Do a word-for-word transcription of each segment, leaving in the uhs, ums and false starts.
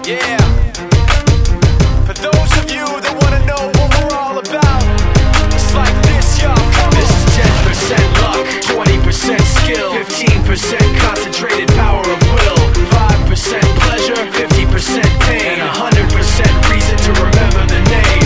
Yeah. For those of you that wanna know what we're all about, it's like this, y'all. Come on. This is ten percent luck, twenty percent skill, fifteen percent concentrated power of will, five percent pleasure, fifty percent pain, and one hundred percent reason to remember the name.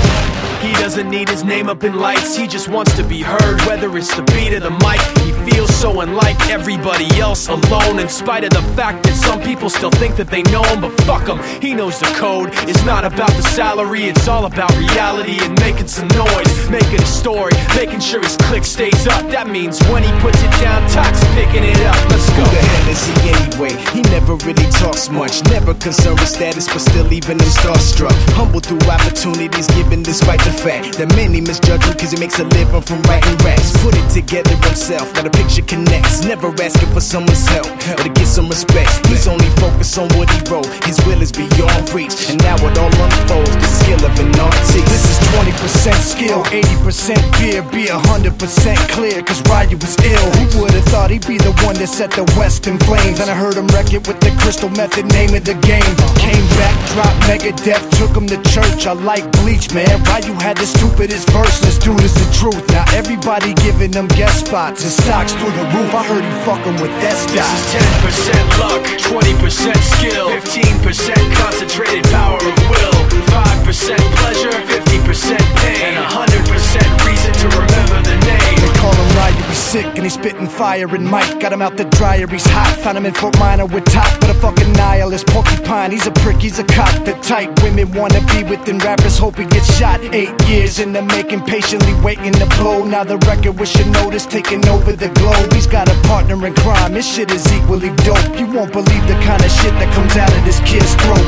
He doesn't need his name up in lights, he just wants to be heard, whether it's the beat of the mic. He feels so unlike everybody else, alone, in spite of the fact that some people still think that they know him. But fuck him, he knows the code. It's not about the salary, it's all about reality and making some noise, making a story, making sure his click stays up. That means when he puts it down, Tox picking it up. Let's go. Who the hell is he anyway? He never really talks much, never concerned with status, but still even him starstruck. Humble through opportunities given despite the fact that many misjudge him cause he makes a living from writing raps. Put it together himself, got a picture connects, never asking for someone's help or to get some respect. He's only focused on what he wrote, his will is beyond reach, and now it all unfolds, the skill of an artist. This is twenty percent skill, eighty percent beer, be one hundred percent clear, cause Ryu was ill. Who would've thought he'd be the one that set the West in flames? And I heard him wreck it with the Crystal Method, name of the game. Came back, dropped Megadeth, took him to church. I like Bleach, man. Ryu had the stupidest verse, this dude is the truth. Now everybody giving them guest spots and stocks through the roof. I heard he fucking with that stock. This is ten percent luck, twenty percent skill, fifteen percent concentrated power of will, five percent pleasure, fifty percent pain, and one hundred percent reason to remember the name. They call him Ryu, he's sick and he's spitting fire. And Mike got him out the dryer, he's hot. Found him in Fort Minor with top, but a fucking nihilist porcupine. He's a prick, he's a cop. The type women wanna be within, rappers hope he gets shot. Eight years in the making, patiently waiting to blow. Now the record with your notice taking over the globe. He's got a partner in crime, his shit is equally dope. You won't believe the kind of shit that comes out of this kid's throat.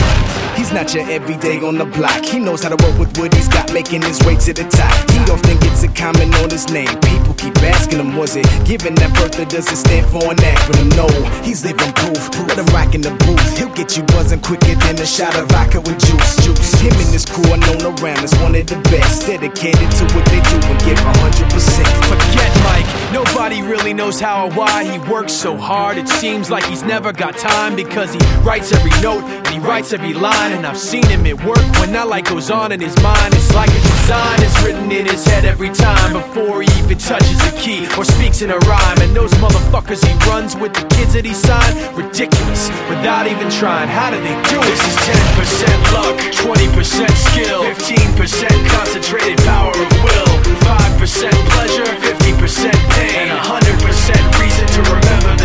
He's not your everyday on the block. He knows how to work with what he's got, making his way to the top. He often gets a comment on his name. People keep asking him, was it given that birth, or does it stand for an acronym? No, he's living proof. Let him rock in the booth. He'll get you buzzing quicker than a shot of vodka with juice. Juice. Him and his crew are known around as one of the best, dedicated to what they do and give one hundred percent. Forget Mike, nobody really knows how or why he works so hard. It seems like he's never got time, because he writes every note and he writes every line. And I've seen him at work when that light goes on in his mind. It's like a design is written in his head every time before he even touches a key or speaks in a rhyme. And those motherfuckers he runs with, the kids that he signed, ridiculous, without even trying. How do they do it? This is ten percent luck, twenty percent skill, fifteen percent concentrated power of will, five percent pleasure, fifty percent pain, and one hundred percent reason to remember